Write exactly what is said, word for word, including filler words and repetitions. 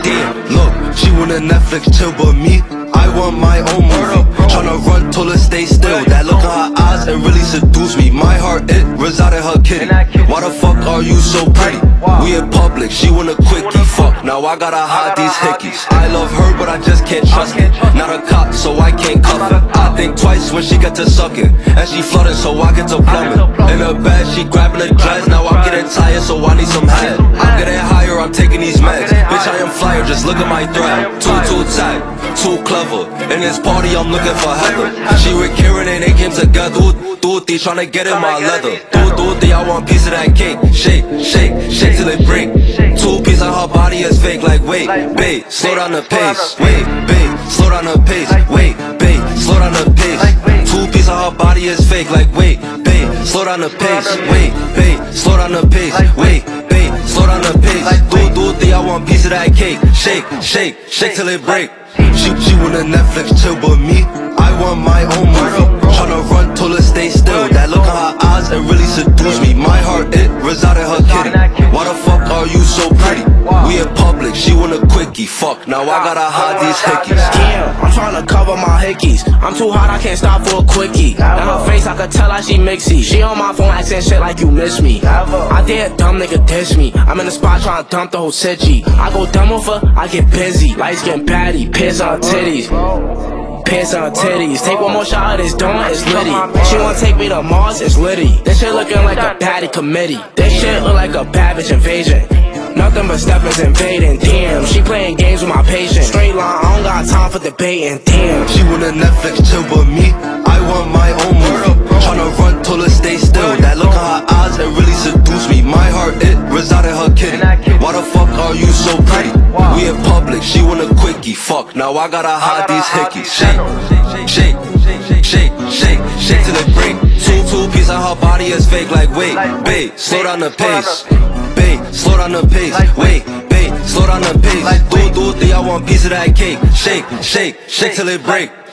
Damn, look, she wanna Netflix chill, but me, I want my own movie. Tryna run, told her stay still. That look in her eyes, it really seduced me. My heart, it reside in her kitty. Why the fuck are you so pretty? We in public, she want a quickie. Fuck, now I gotta hide these hickeys. I love her, but I just can't trust it. Not a cop, so I can't cuff it. I think twice when she get to sucking, and she flooding, so I get to plumbing. In her bed, she grabbing the dress. Now I'm getting tired, so I need some head. I'm getting higher, I'm taking these meds. Bitch, I am flyer, just look at my thread. Too, too tight, too clever. In this party, I'm looking for Heather. She with Kieran and they came together. Tutti tryna get in my leather. Tutti, I want piece of that cake. Shake, shake, shake till it break. Two pieces of her body is fake. Like wait, babe, slow down the pace. Wait, babe, slow down the pace. Wait, babe, slow down the pace. Two pieces of her body is fake. Like wait, babe, slow down the pace. Wait, babe, slow down the pace. Wait, babe, slow down the pace. Tutti, I want piece of that cake. Shake, shake, shake till it break. She, she wanna Netflix chill, but me, I want my own movie. Tryna run, told her stay still. That look in her eyes, it really seduced me. My heart, it reside in her kitty. Why the fuck are you so pretty? We in public, she want a quickie. Fuck, now I gotta hide these hickeys. Damn, I'm tryna cover my hickeys. I'm too hot, I can't stop for a quickie. Now her face, I could tell how she mixy. She on my phone asking shit like you miss me. I dare a dumb nigga diss me. I'm in the spot tryna dump the whole city. I go dumb with her, I get busy. Lights getting patty, piss on her titties. Piss on her titties. Take one more shot of this dawn, it's litty. She wanna take me to Mars, it's litty. This shit looking like a patty committee. This shit look like a Babbage invasion. Nothing but steppers invading. Damn, she playing games with my patience. Straight line, I don't got time for debating. Damn. She wanna Netflix chill, but me, I want my own movie. Tryna run, told her stay still. That look in her eyes, it really seduced me. My heart, it reside in her kitty. Why the fuck are you so pretty? We in public, she want a quickie. Fuck, now I gotta hide these hickeys. Shake, shake, shake, shake, shake, shake till it break. Two, two pieces of her body is fake. Like wait, babe, slow down the pace. Babe, slow down the pace. Wait, babe, slow down the pace. Do, do, I want piece of that cake. Shake, shake, shake till it break.